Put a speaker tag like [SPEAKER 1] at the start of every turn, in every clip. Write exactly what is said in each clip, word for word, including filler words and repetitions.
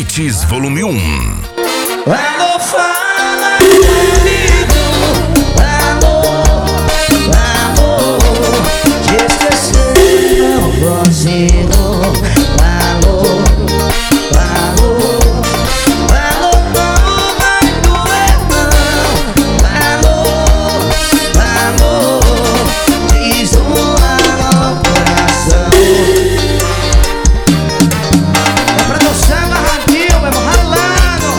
[SPEAKER 1] Hits Volume um.
[SPEAKER 2] Alô, fala comigo. Alô, alô, te esquecer não consigo. Alô, alô, alô, não vai doer não. Alô, alô, diz um alô no coração. É pra dançar na radinho, mesmo ralado.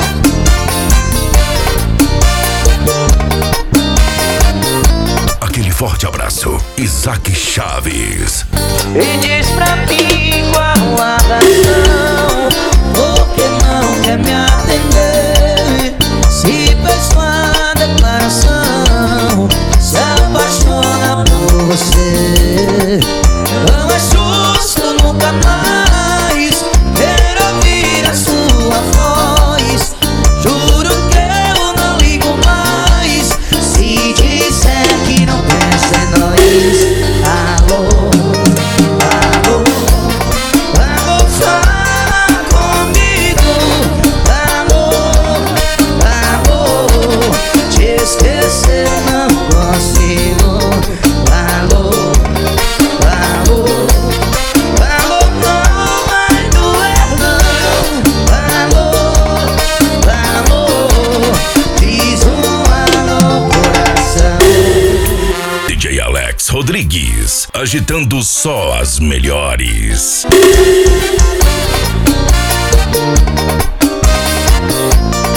[SPEAKER 1] Aquele forte abraço, Isaac Chaves.
[SPEAKER 2] E diz pra mim qual a razão, porque não quer me atender. Se fez uma declaração, se apaixona por você. Não é justo nunca mais quero ouvir a sua voz. Juro que eu não ligo mais se disser que não pensa em nós. Alô, alô, alô, fala comigo. Alô, alô, te esquecer não consigo. Alô, alô, alô, não vai doer não. Alô, alô, diz um alô coração.
[SPEAKER 1] D J Alex Rodrigues, agitando só as melhores.